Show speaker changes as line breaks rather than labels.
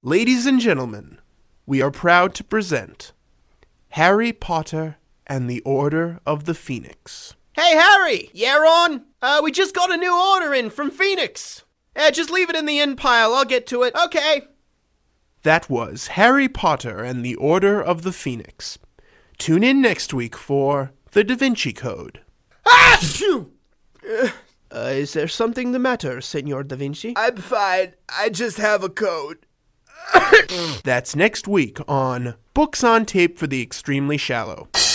Ladies and gentlemen, we are proud to present Harry Potter and the Order of the Phoenix.
Hey, Harry! Yeah, Ron? We just got a new order in from Phoenix. Just leave it in the in pile. I'll get to it. Okay.
That was Harry Potter and the Order of the Phoenix. Tune in next week for The Da Vinci Code.
Ah! Is there something the matter, Senor Da Vinci?
I'm fine. I just have a code.
That's next week on Books on Tape for the Extremely Shallow.